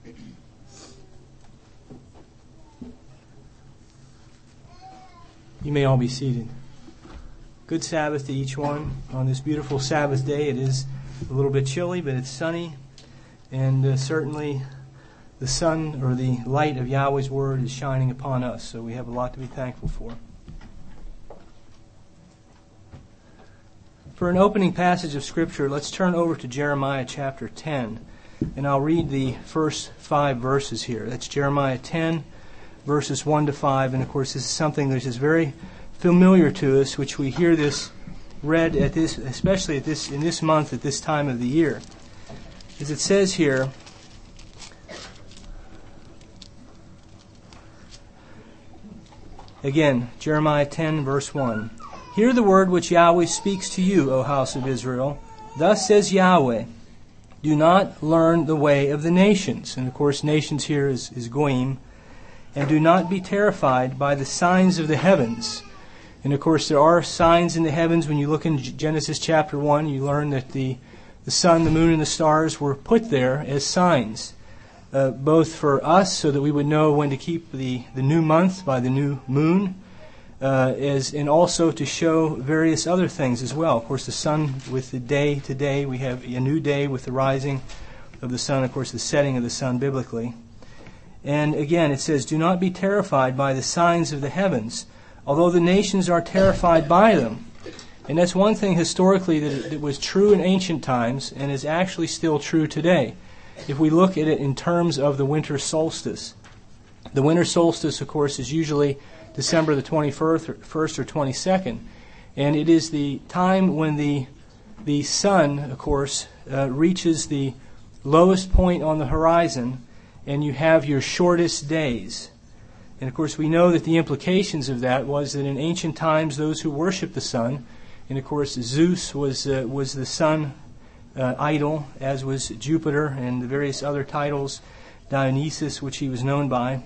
You may all be seated. Good Sabbath to each one on this beautiful Sabbath day. It is a little bit chilly, but it's sunny, and certainly the sun or the light of Yahweh's Word is shining upon us, so we have a lot to be thankful for. For an opening passage of Scripture, let's turn over to Jeremiah chapter 10, and I'll read the first 5 verses here. That's Jeremiah 10, verses 1 to 5, and of course this is something that is very familiar to us, which we hear this read at this, especially at this in this month at this time of the year. As it says here, again, Jeremiah 10, verse 1. Hear the word which Yahweh speaks to you, O house of Israel. Thus says Yahweh, do not learn the way of the nations. And of course, nations here is Goyim. And do not be terrified by the signs of the heavens. And of course, there are signs in the heavens. When you look in Genesis chapter 1, you learn that the sun, the moon, and the stars were put there as signs, both for us so that we would know when to keep the new month by the new moon, and also to show various other things as well. Of course, the sun with the day today, we have a new day with the rising of the sun, of course, the setting of the sun biblically. And again, it says, do not be terrified by the signs of the heavens, although the nations are terrified by them. And that's one thing historically that was true in ancient times and is actually still true today. If we look at it in terms of the winter solstice. The winter solstice, of course, is usually December the 21st or 22nd. And it is the time when the sun, of course, reaches the lowest point on the horizon, and you have your shortest days. And of course we know that the implications of that was that in ancient times those who worshipped the sun, and of course Zeus was the sun idol, as was Jupiter and the various other titles, Dionysus, which he was known by.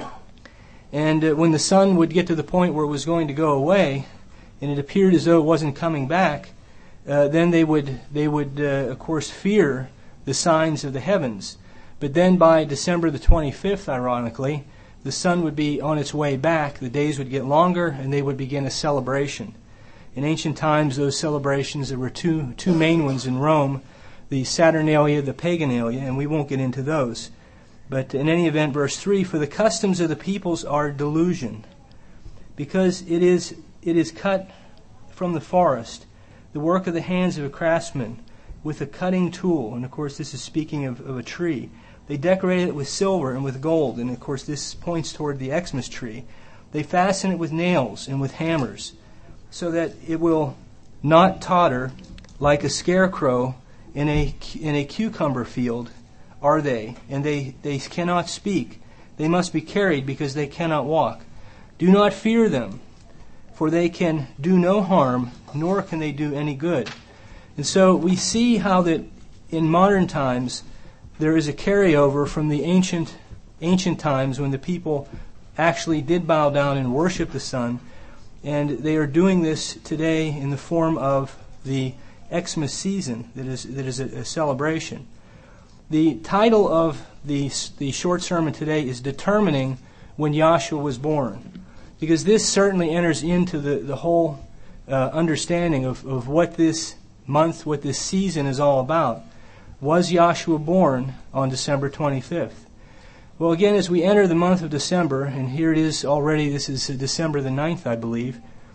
And when the sun would get to the point where it was going to go away, and it appeared as though it wasn't coming back, then they would of course fear the signs of the heavens. But then by December the 25th, ironically, the sun would be on its way back, the days would get longer, and they would begin a celebration. In ancient times, those celebrations, there were two main ones in Rome, the Saturnalia, the Paganalia, and we won't get into those. But in any event, verse 3, for the customs of the peoples are delusion, because it is cut from the forest, the work of the hands of a craftsman, with a cutting tool. And of course, this is speaking of a tree. They decorated it with silver and with gold, and of course this points toward the Xmas tree. They fasten it with nails and with hammers, so that it will not totter like a scarecrow in a cucumber field are they, and they cannot speak. They must be carried because they cannot walk. Do not fear them, for they can do no harm, nor can they do any good. And so we see how that in modern times there is a carryover from the ancient times when the people actually did bow down and worship the sun, and they are doing this today in the form of the Xmas season that is a celebration. The title of the short sermon today is Determining When Yahshua Was Born, because this certainly enters into the whole understanding of what this month, what this season is all about. Was Yahshua born on December 25th? Well, again, as we enter the month of December, and here it is already, this is December the 9th, I believe,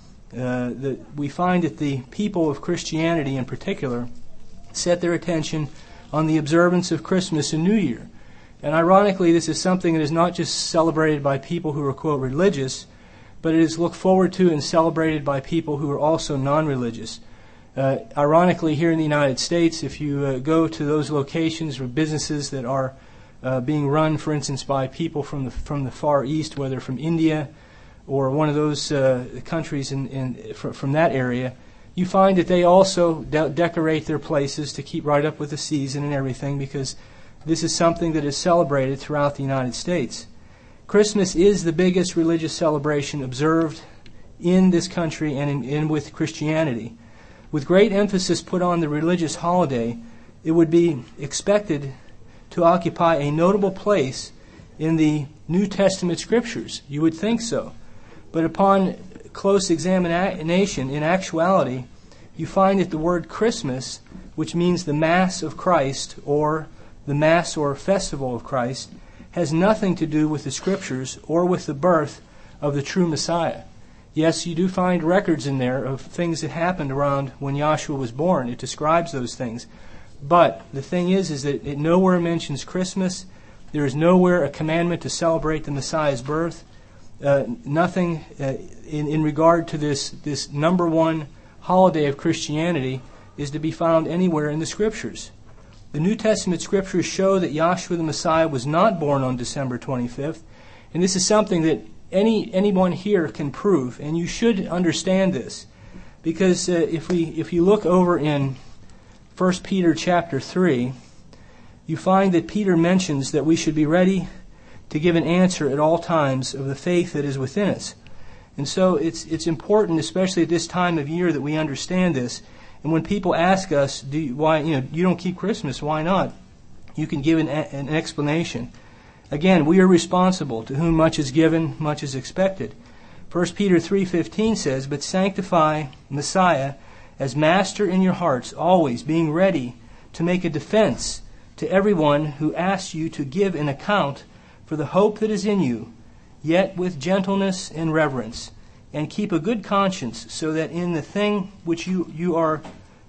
we find that the people of Christianity in particular set their attention on the observance of Christmas and New Year. And ironically, this is something that is not just celebrated by people who are, quote, religious, but it is looked forward to and celebrated by people who are also non-religious. Ironically, here in the United States, if you go to those locations or businesses that are being run, for instance, by people from the Far East, whether from India or one of those countries from that area, you find that they also decorate their places to keep right up with the season and everything, because this is something that is celebrated throughout the United States. Christmas is the biggest religious celebration observed in this country and with Christianity. With great emphasis put on the religious holiday, it would be expected to occupy a notable place in the New Testament Scriptures. You would think so. But upon close examination, in actuality, you find that the word Christmas, which means the Mass of Christ, or the Mass or Festival of Christ, has nothing to do with the Scriptures or with the birth of the true Messiah. Yes, you do find records in there of things that happened around when Yahshua was born. It describes those things. But the thing is that it nowhere mentions Christmas. There is nowhere a commandment to celebrate the Messiah's birth. Nothing in regard to this number one holiday of Christianity is to be found anywhere in the Scriptures. The New Testament Scriptures show that Yahshua the Messiah was not born on December 25th, and this is something that anyone here can prove, and you should understand this, because if you look over in 1 Peter chapter 3, you find that Peter mentions that we should be ready to give an answer at all times of the faith that is within us. And so it's important, especially at this time of year, that we understand this. And when people ask us, why you don't keep Christmas, why not? You can give an explanation. Again, we are responsible. To whom much is given, much is expected. 1 Peter 3:15 says, "But sanctify Messiah as master in your hearts, always being ready to make a defense to everyone who asks you to give an account for the hope that is in you, yet with gentleness and reverence, and keep a good conscience, so that in the thing which you are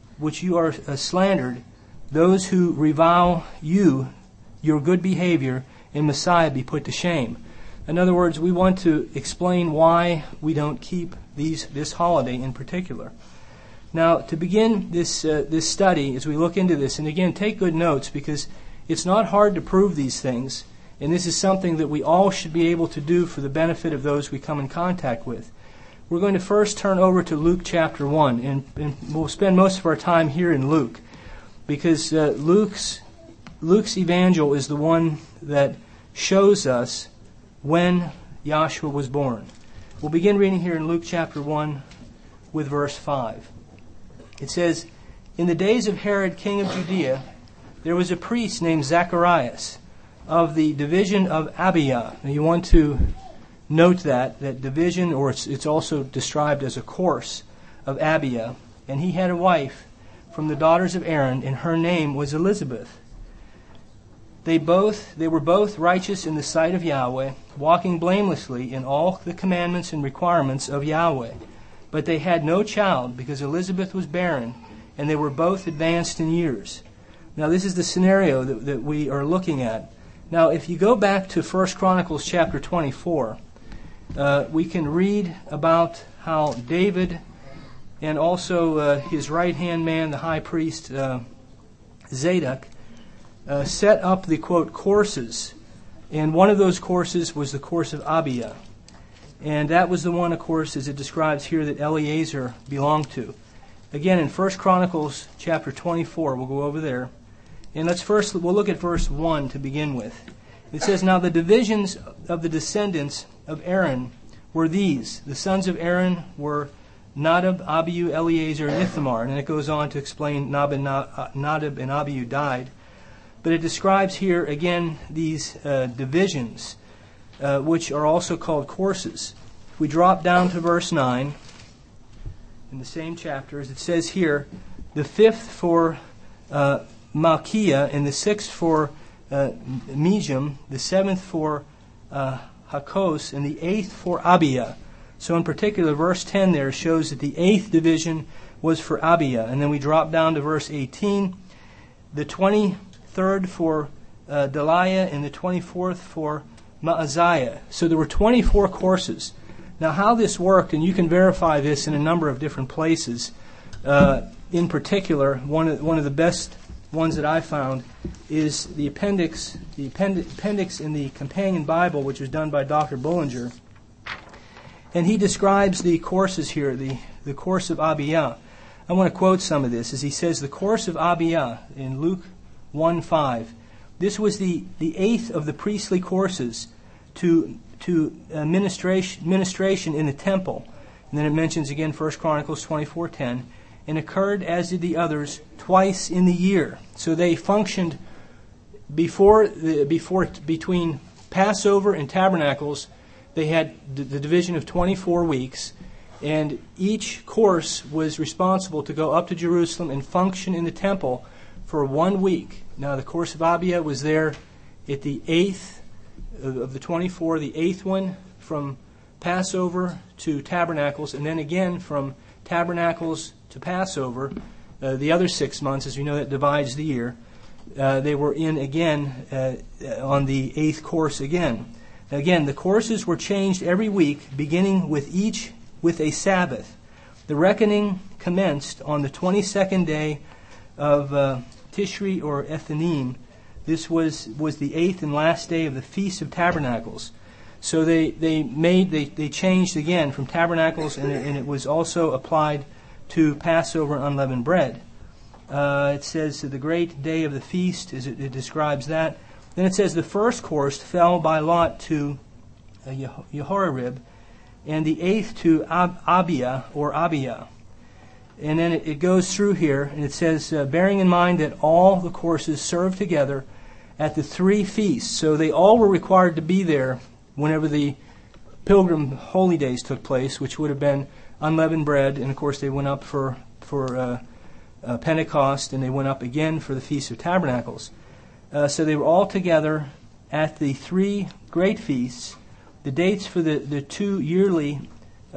slandered, those who revile you, your good behavior in Messiah, be put to shame." In other words, we want to explain why we don't keep this holiday in particular. Now, to begin this study, as we look into this, and again, take good notes, because it's not hard to prove these things, and this is something that we all should be able to do for the benefit of those we come in contact with. We're going to first turn over to Luke chapter 1, and we'll spend most of our time here in Luke, because Luke's evangel is the one that shows us when Yahshua was born. We'll begin reading here in Luke chapter 1 with verse 5. It says, "In the days of Herod, king of Judea, there was a priest named Zacharias of the division of Abijah." Now you want to note that division, or it's also described as a course of Abijah. And he had a wife from the daughters of Aaron, and her name was Elizabeth. They were both righteous in the sight of Yahweh, walking blamelessly in all the commandments and requirements of Yahweh. But they had no child, because Elizabeth was barren, and they were both advanced in years. Now this is the scenario that we are looking at. Now if you go back to 1 Chronicles chapter 24, we can read about how David and also his right-hand man, the high priest Zadok, set up the, quote, courses. And one of those courses was the course of Abijah. And that was the one, of course, as it describes here, that Eleazar belonged to. Again, in 1 Chronicles chapter 24, we'll go over there. And we'll look at verse 1 to begin with. It says, "Now the divisions of the descendants of Aaron were these. The sons of Aaron were Nadab, Abihu, Eleazar, and Ithamar." And then it goes on to explain Nadab and Abihu died. But it describes here, again, these divisions, which are also called courses. If we drop down to verse 9, in the same chapter, as it says here, the 5th for Malchiah, and the 6th for Mejum, the 7th for Hakos, and the 8th for Abijah. So in particular, verse 10 there shows that the 8th division was for Abijah. And then we drop down to verse 18, the 23rd for Delaiah, and the 24th for Maaziah. So there were 24 courses. Now how this worked, and you can verify this in a number of different places. In particular, one of the best ones that I found is the appendix in the Companion Bible, which was done by Dr. Bullinger. And he describes the courses here, the course of Abijah. I want to quote some of this, as he says, "The course of Abijah," in Luke 1:5, "this was the 8th of the priestly courses to ministration in the temple." And then it mentions again 1 Chronicles 24:10, "and occurred, as did the others, twice in the year." So they functioned between Passover and Tabernacles, they had the division of 24 weeks, and each course was responsible to go up to Jerusalem and function in the temple for 1 week. Now, the course of Abia was there at the 8th of the 24, the 8th one from Passover to Tabernacles, and then again from Tabernacles to Passover, the other 6 months, as we know that divides the year. They were in again on the 8th course again. Now again, the courses were changed every week, beginning with each with a Sabbath. The reckoning commenced on the 22nd day of Tishri or Ethanim. This was the 8th and last day of the Feast of Tabernacles. So they changed again from Tabernacles, and it was also applied to Passover and unleavened bread. It says the great day of the feast, as it describes that. Then it says the first course fell by lot to Yehorarib, and the 8th to Abia or Abia. And then it goes through here, and it says, bearing in mind that all the courses served together at the 3 feasts. So they all were required to be there whenever the pilgrim holy days took place, which would have been unleavened bread, and of course they went up for Pentecost, and they went up again for the Feast of Tabernacles. So they were all together at the 3 great feasts. The dates for the 2 yearly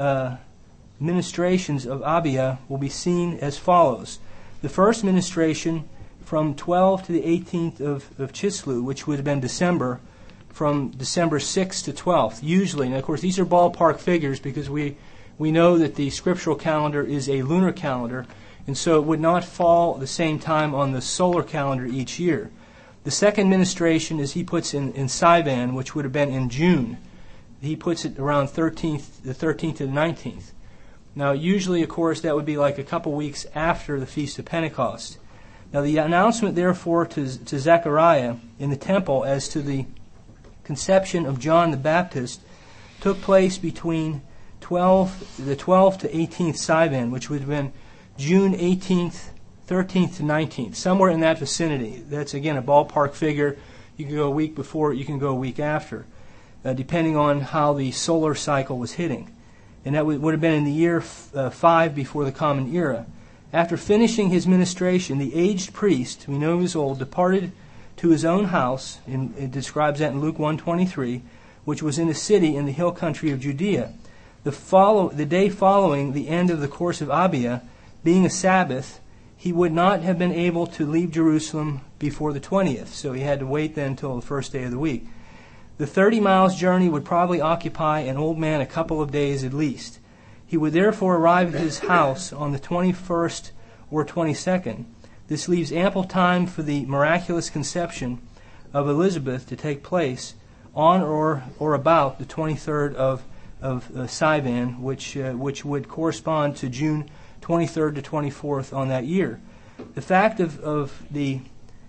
ministrations of Abia will be seen as follows. The first ministration from 12 to the 18th of Chislev, which would have been December, from December 6th to 12th, usually. And of course, these are ballpark figures because we know that the scriptural calendar is a lunar calendar, and so it would not fall at the same time on the solar calendar each year. The second ministration, as he puts in Sivan, which would have been in June, he puts it around the 13th to the 19th. Now, usually, of course, that would be like a couple weeks after the Feast of Pentecost. Now, the announcement, therefore, to Zechariah in the temple as to the conception of John the Baptist took place between the 12th to 18th Sivan, which would have been June 18th, 13th to 19th, somewhere in that vicinity. That's, again, a ballpark figure. You can go a week before, you can go a week after, depending on how the solar cycle was hitting. And that would have been in the year 5 before the Common Era. After finishing his ministration, the aged priest, we know he was old, departed to his own house, and it describes that in Luke 1:23, which was in a city in the hill country of Judea. The day following the end of the course of Abia, being a Sabbath, he would not have been able to leave Jerusalem before the 20th, so he had to wait then until the first day of the week. The 30 miles journey would probably occupy an old man a couple of days at least. He would therefore arrive at his house on the 21st or 22nd. This leaves ample time for the miraculous conception of Elizabeth to take place on or about the 23rd of Sivan, which would correspond to June 23rd to 24th on that year. The fact of the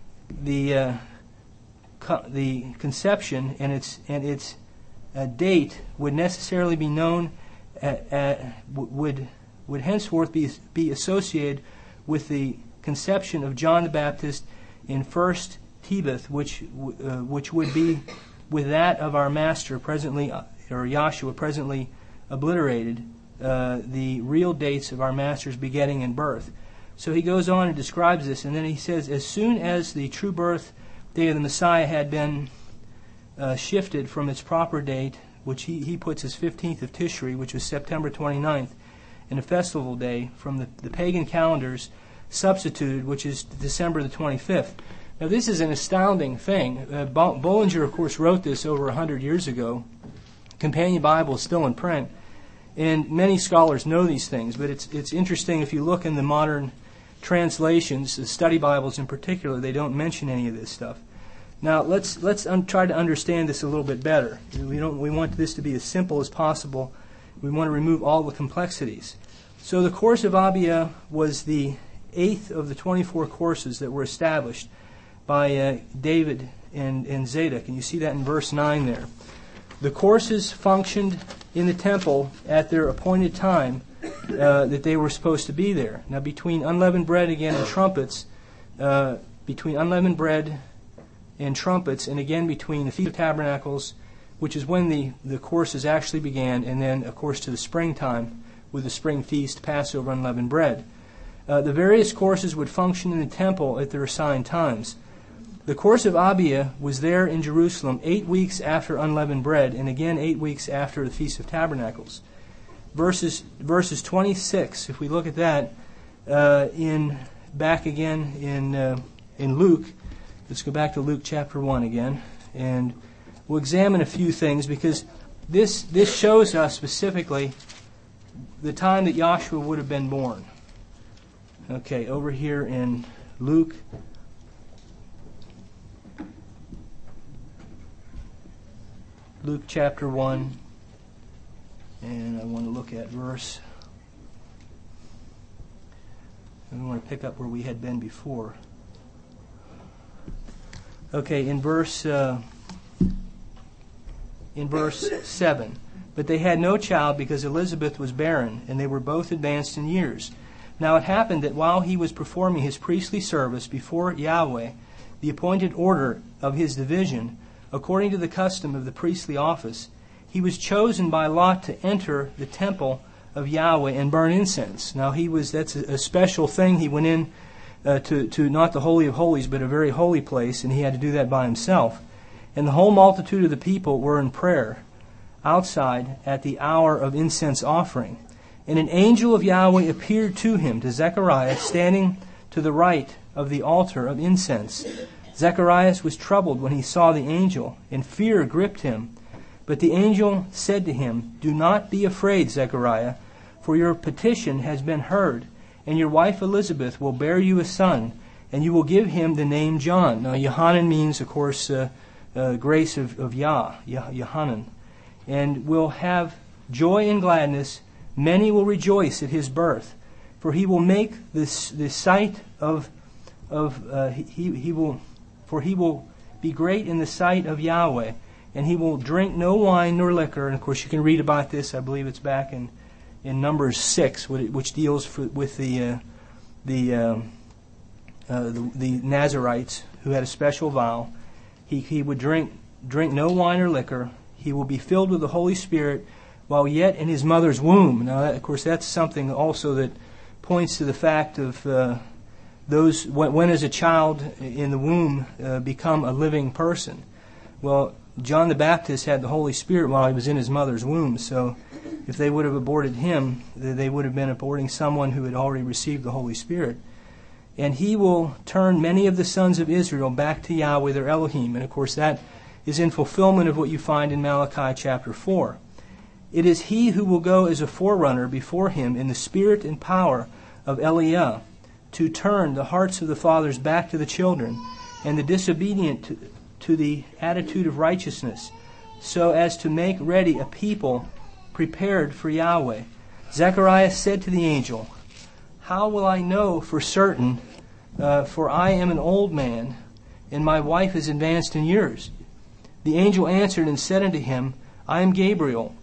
conception and its date would necessarily be known, would henceforth be associated with the conception of John the Baptist in 1st Tebeth, which would be with that of our Master presently, or Yahshua presently obliterated, the real dates of our Master's begetting and birth. So he goes on and describes this, and then he says, as soon as the true birth day of the Messiah had been shifted from its proper date, which he puts as 15th of Tishri, which was September 29th, and a festival day from the pagan calendars substituted, which is December the 25th. Now this is an astounding thing. Bollinger, of course, wrote this over 100 years ago. Companion Bible is still in print, and many scholars know these things, but it's interesting if you look in the modern translations, the study Bibles in particular, they don't mention any of this stuff. Now let's try to understand this a little bit better. We want this to be as simple as possible. We want to remove all the complexities. So the course of Abia was the 8th of the 24 courses that were established by David and Zadok, and you see that in verse 9 there. The courses functioned in the temple at their appointed time that they were supposed to be there. Now between unleavened bread again and trumpets, between unleavened bread and trumpets, and again between the Feast of Tabernacles, which is when the courses actually began, and then, of course, to the springtime with the spring feast, Passover, unleavened bread. The various courses would function in the temple at their assigned times. The course of Abia was there in Jerusalem 8 weeks after unleavened bread, and again 8 weeks after the Feast of Tabernacles. Verses 26, if we look at that, back again in Luke. Let's go back to Luke chapter 1 again, and we'll examine a few things, because this shows us specifically the time that Joshua would have been born. Okay, over here in Luke chapter 1, and I want to look at verse. We want to pick up where we had been before. Okay, in verse 7. But they had no child because Elizabeth was barren, and they were both advanced in years. Now it happened that while he was performing his priestly service before Yahweh, the appointed order of his division, according to the custom of the priestly office, he was chosen by lot to enter the temple of Yahweh and burn incense. Now that's a special thing. He went in to not the Holy of Holies, but a very holy place, and he had to do that by himself. And the whole multitude of the people were in prayer outside at the hour of incense offering. And an angel of Yahweh appeared to him, to Zechariah, standing to the right of the altar of incense. Zacharias was troubled when he saw the angel, and fear gripped him. But the angel said to him, "Do not be afraid, Zechariah, for your petition has been heard, and your wife Elizabeth will bear you a son, and you will give him the name John." Now, Yohanan means, of course, grace of Yah, Yohanan. "And will have joy and gladness. Many will rejoice at his birth, for he will make the sight he will be great in the sight of Yahweh, and he will drink no wine nor liquor." And of course, you can read about this. I believe it's back in Numbers 6, which deals with the Nazarites who had a special vow. He would drink no wine or liquor. He will be filled with the Holy Spirit while yet in his mother's womb. Now, of course, that's something also that points to the fact of those when as a child in the womb become a living person. Well, John the Baptist had the Holy Spirit while he was in his mother's womb, so if they would have aborted him, they would have been aborting someone who had already received the Holy Spirit. And he will turn many of the sons of Israel back to Yahweh their Elohim. And of course that is in fulfillment of what you find in Malachi chapter 4. It is he who will go as a forerunner before him in the spirit and power of Eliah, to turn the hearts of the fathers back to the children, and the disobedient to the attitude of righteousness, so as to make ready a people prepared for Yahweh. Zechariah said to the angel, "How will I know for certain, for I am an old man, and my wife is advanced in years?" The angel answered and said unto him, "I am Gabriel,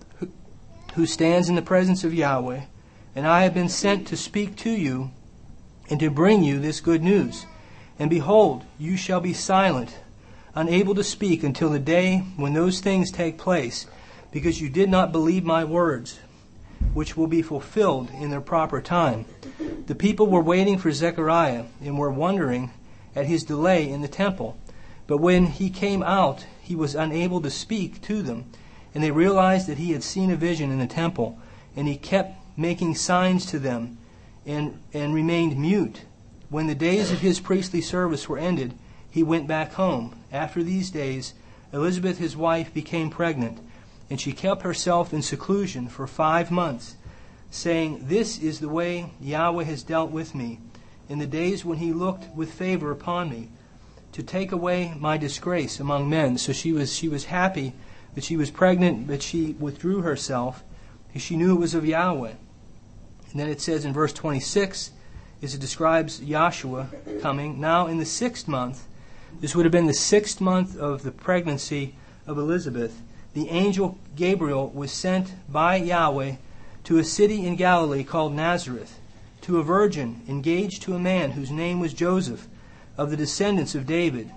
who stands in the presence of Yahweh, and I have been sent to speak to you and to bring you this good news. And behold, you shall be silent, unable to speak until the day when those things take place, because you did not believe my words, which will be fulfilled in their proper time." The people were waiting for Zechariah and were wondering at his delay in the temple. But when he came out, he was unable to speak to them, and they realized that he had seen a vision in the temple, and he kept making signs to them and remained mute. When the days of his priestly service were ended, he went back home. After these days, Elizabeth his wife became pregnant, and she kept herself in seclusion for 5 months, saying, "This is the way Yahweh has dealt with me in the days when he looked with favor upon me, to take away my disgrace among men." So she was happy that she was pregnant, but she withdrew herself because she knew it was of Yahweh. And then it says in verse 26, as it describes Joshua coming, "Now in the 6th month," this would have been the 6th month of the pregnancy of Elizabeth, "the angel Gabriel was sent by Yahweh to a city in Galilee called Nazareth, to a virgin engaged to a man whose name was Joseph, of the descendants of David.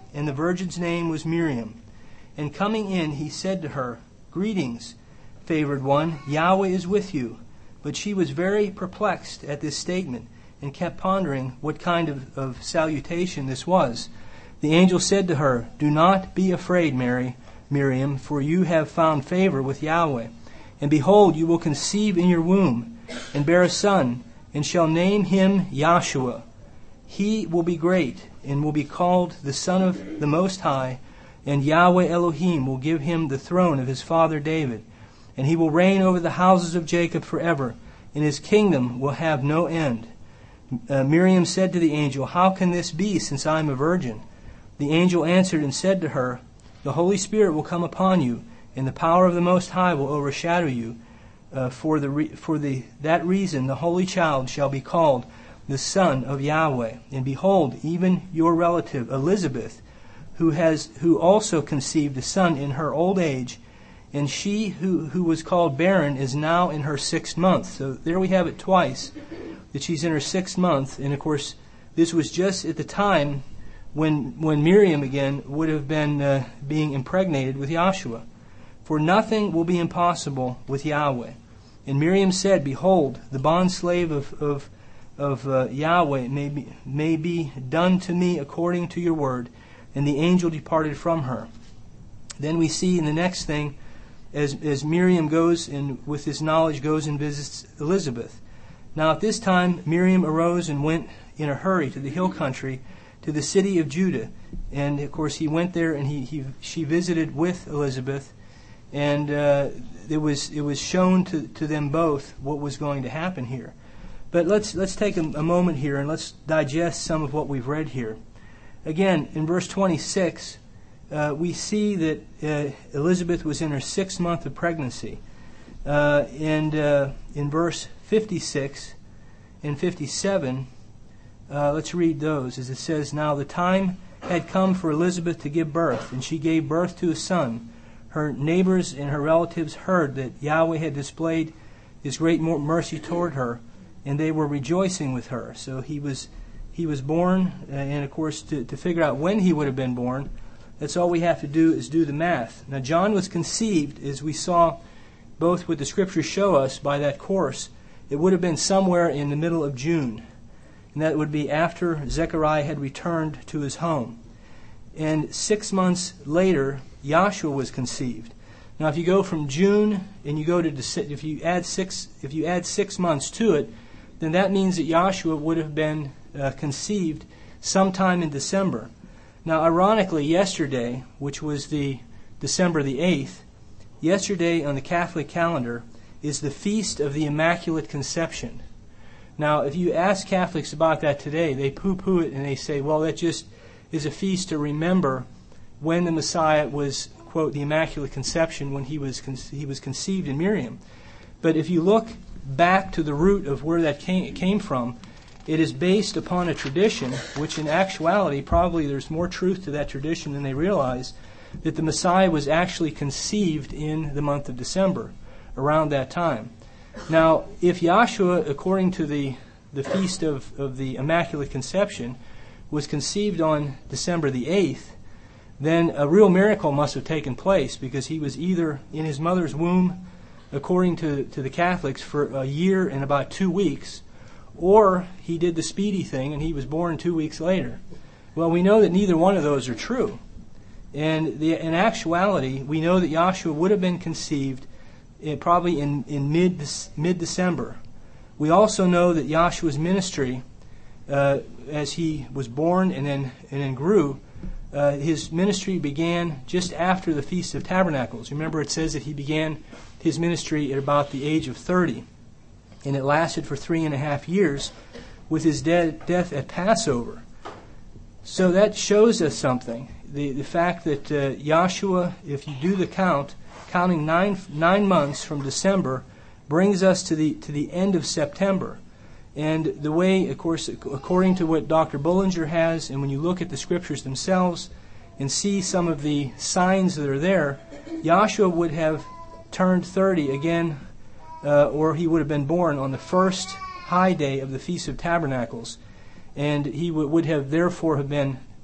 and the virgin's name was Miriam. And coming in, he said to her, Greetings, favored one, Yahweh is with you. But she was very perplexed at this statement, and kept pondering what kind of salutation this was. The angel said to her, Do not be afraid, Miriam, for you have found favor with Yahweh. And behold, you will conceive in your womb, and bear a son, and shall name him Yahshua. He will be great, and will be called the Son of the Most High, and Yahweh Elohim will give him the throne of his father David. And he will reign over the houses of Jacob forever, and his kingdom will have no end. Miriam said to the angel, How can this be, since I am a virgin? The angel answered and said to her, The Holy Spirit will come upon you, and the power of the Most High will overshadow you. For that reason the Holy Child shall be called the Son of Yahweh. And behold, even your relative Elizabeth, who also conceived a son in her old age, and she who was called barren is now in her 6th month. So there we have it twice, that she's in her 6th month. And of course, this was just at the time when Miriam again would have been being impregnated with Yahshua. For nothing will be impossible with Yahweh. And Miriam said, Behold, the bondslave of Yahweh may be done to me according to your word. And the angel departed from her. Then we see in the next thing, as Miriam goes and with his knowledge goes and visits Elizabeth. Now at this time Miriam arose and went in a hurry to the hill country, to the city of Judah. And of course he went there, and she visited with Elizabeth. And it was shown to them both what was going to happen here. But let's take a moment here and let's digest some of what we've read here. Again, in verse 26, we see that Elizabeth was in her 6th month of pregnancy. And in verse 56 and 57, let's read those, as it says, Now the time had come for Elizabeth to give birth, and she gave birth to a son. Her neighbors and her relatives heard that Yahweh had displayed his great mercy toward her, and they were rejoicing with her. So he was born, and of course to figure out when he would have been born, that's all we have to do is do the math. Now John was conceived, as we saw both what the scriptures show us by that course, it would have been somewhere in the middle of June. And that would be after Zechariah had returned to his home. And 6 later, Yahshua was conceived. Now if you go from June and you go to if you add 6 months to it, then that means that Yahshua would have been conceived sometime in December. Now, ironically, yesterday, which was the December the 8th, yesterday on the Catholic calendar is the Feast of the Immaculate Conception. Now, if you ask Catholics about that today, they poo-poo it and they say, well, that just is a feast to remember when the Messiah was, quote, the Immaculate Conception, when he was conceived in Miriam. But if you look back to the root of where that came from, it is based upon a tradition, which in actuality, probably there's more truth to that tradition than they realize, that the Messiah was actually conceived in the month of December, around that time. Now, if Yahshua, according to the feast of the Immaculate Conception, was conceived on December the 8th, then a real miracle must have taken place, because he was either in his mother's womb, according to the Catholics, for a year and about 2 weeks, or he did the speedy thing and he was born 2 weeks later. Well, we know that neither one of those are true. And in actuality, we know that Yahshua would have been conceived probably in mid-December. We also know that Yahshua's ministry, as he was born and then grew, his ministry began just after the Feast of Tabernacles. Remember, it says that he began his ministry at about the age of 30. And it lasted for 3.5 years with his death at Passover. So that shows us something. The fact that Yahshua, if you do the counting 9 months from December, brings us to the end of September. And the way, of course, according to what Dr. Bullinger has, and when you look at the scriptures themselves and see some of the signs that are there, Yahshua would have turned 30 again, or he would have been born on the first high day of the Feast of Tabernacles. And he would have therefore have been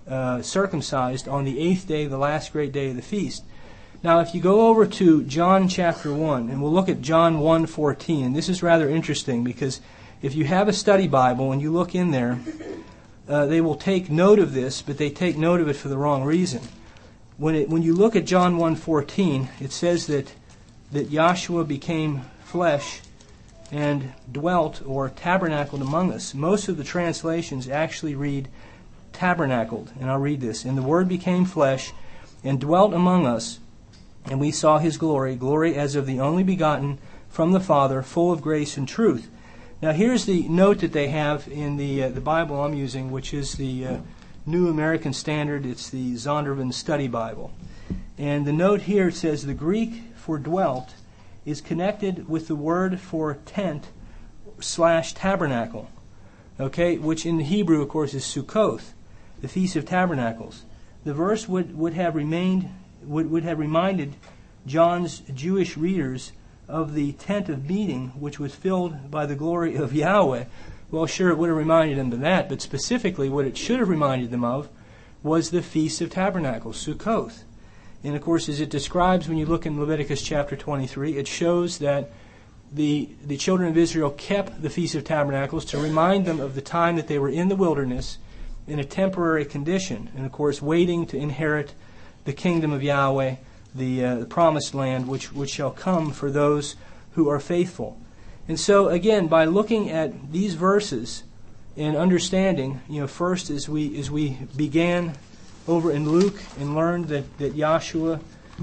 circumcised on the 8th day, the last great day of the feast. Now, if you go over to John chapter 1, and we'll look at John 1:14, and this is rather interesting because if you have a study Bible and you look in there, they will take note of this, but they take note of it for the wrong reason. When you look at John 1:14, it says that Yahshua became flesh and dwelt or tabernacled among us. Most of the translations actually read tabernacled, and I'll read this. And the Word became flesh and dwelt among us, and we saw His glory, glory as of the only begotten from the Father, full of grace and truth. Now here's the note that they have in the Bible I'm using, which is the New American Standard. It's the Zondervan Study Bible. And the note here says the Greek for dwelt is connected with the word for tent / tabernacle, okay, which in the Hebrew, of course, is Sukkoth, the Feast of Tabernacles. The verse would have reminded John's Jewish readers of the tent of meeting, which was filled by the glory of Yahweh. Well, sure, it would have reminded them of that, but specifically what it should have reminded them of was the Feast of Tabernacles, Sukkoth. And of course, as it describes when you look in Leviticus chapter 23, it shows that the children of Israel kept the Feast of Tabernacles to remind them of the time that they were in the wilderness in a temporary condition, and of course waiting to inherit the kingdom of Yahweh, the promised land, which shall come for those who are faithful. And so again, by looking at these verses and understanding, first as we began over in Luke and learned that Yahshua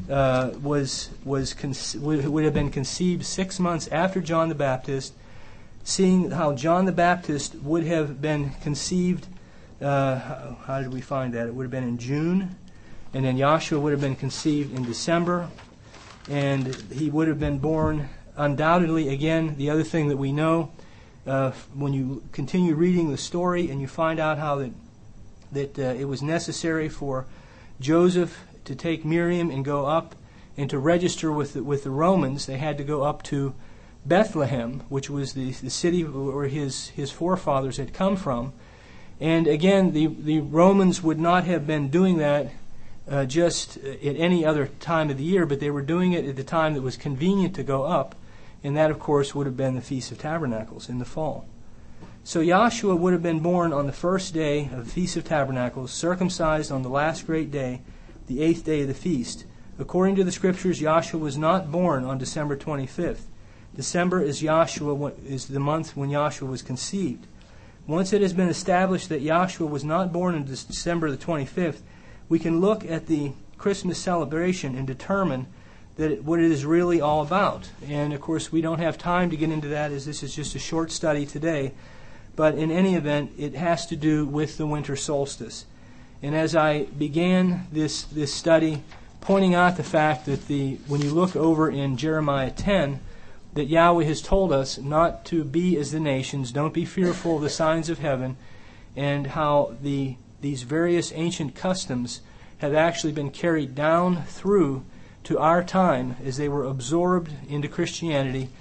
would have been conceived 6 months after John the Baptist, seeing how John the Baptist would have been conceived, how did we find that? It would have been in June, and then Yahshua would have been conceived in December, and he would have been born undoubtedly, again, the other thing that we know, when you continue reading the story and you find out how that it was necessary for Joseph to take Miriam and go up and to register with the Romans, they had to go up to Bethlehem, which was the city where his forefathers had come from. And again, the Romans would not have been doing that just at any other time of the year, but they were doing it at the time that was convenient to go up, and that, of course, would have been the Feast of Tabernacles in the fall. So Yahshua would have been born on the first day of the Feast of Tabernacles, circumcised on the last great day, the 8th day of the feast. According to the Scriptures, Yahshua was not born on December 25th. December is the month when Yahshua was conceived. Once it has been established that Yahshua was not born on December the 25th, we can look at the Christmas celebration and determine what it is really all about. And of course, we don't have time to get into that, as this is just a short study today. But in any event, it has to do with the winter solstice. And as I began this study, pointing out the fact that when you look over in Jeremiah 10, that Yahweh has told us not to be as the nations, don't be fearful of the signs of heaven, and how these various ancient customs have actually been carried down through to our time as they were absorbed into Christianity,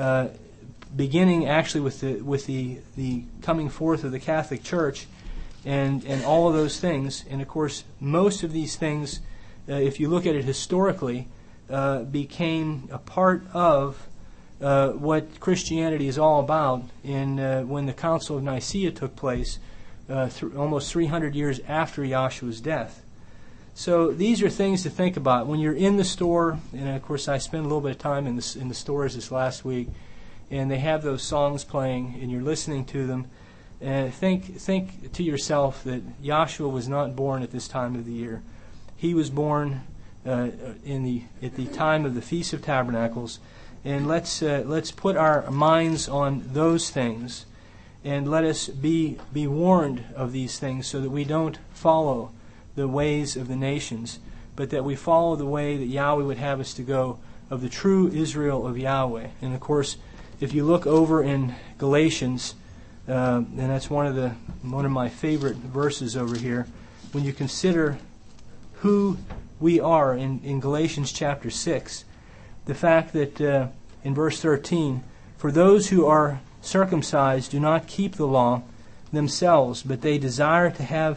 beginning actually with the coming forth of the Catholic Church and all of those things. And of course, most of these things, if you look at it historically, became a part of what Christianity is all about when the Council of Nicaea took place almost 300 years after Yahshua's death. So these are things to think about when you're in the store. And of course, I spent a little bit of time in the stores this last week, and they have those songs playing, and you're listening to them. And think to yourself that Yahshua was not born at this time of the year. He was born at the time of the Feast of Tabernacles. And let's put our minds on those things, and let us be warned of these things, so that we don't follow the ways of the nations, but that we follow the way that Yahweh would have us to go, of the true Israel of Yahweh. And of course, if you look over in Galatians, and that's one of my favorite verses over here, when you consider who we are in Galatians chapter 6, the fact that in verse 13, for those who are circumcised do not keep the law themselves, but they desire to have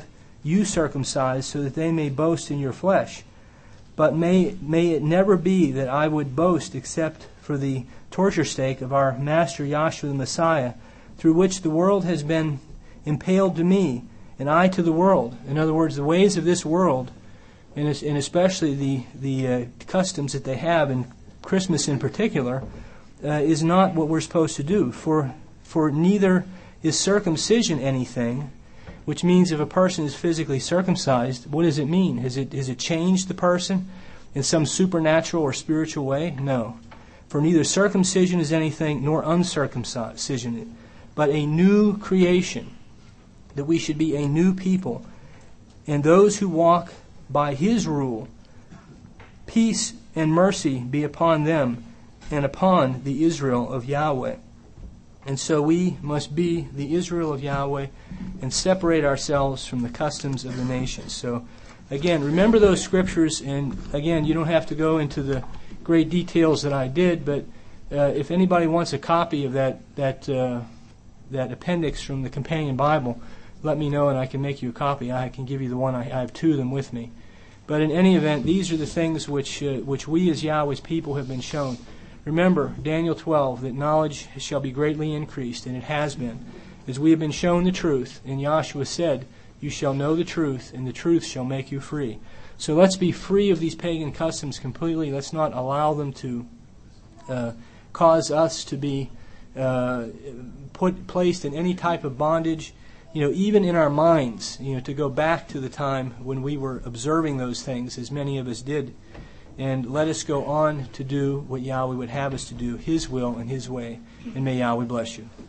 you circumcised, so that they may boast in your flesh. But may it never be that I would boast except for the torture stake of our Master Yahshua the Messiah, through which the world has been impaled to me, and I to the world. In other words, the ways of this world, and especially the customs that they have, and Christmas in particular, is not what we're supposed to do. For neither is circumcision anything, which means if a person is physically circumcised, what does it mean? Has it changed the person in some supernatural or spiritual way? No. For neither circumcision is anything, nor uncircumcision, but a new creation, that we should be a new people. And those who walk by His rule, peace and mercy be upon them and upon the Israel of Yahweh. And so we must be the Israel of Yahweh and separate ourselves from the customs of the nations. So, again, remember those scriptures, and again, you don't have to go into the great details that I did, but if anybody wants a copy of that appendix from the Companion Bible, let me know and I can make you a copy. I can give you the one. I have two of them with me. But in any event, these are the things which we as Yahweh's people have been shown. Remember, Daniel 12, that knowledge shall be greatly increased, and it has been, as we have been shown the truth. And Yahshua said, you shall know the truth, and the truth shall make you free. So let's be free of these pagan customs completely. Let's not allow them to cause us to be placed in any type of bondage, even in our minds, to go back to the time when we were observing those things, as many of us did. And let us go on to do what Yahweh would have us to do, His will and His way. And may Yahweh bless you.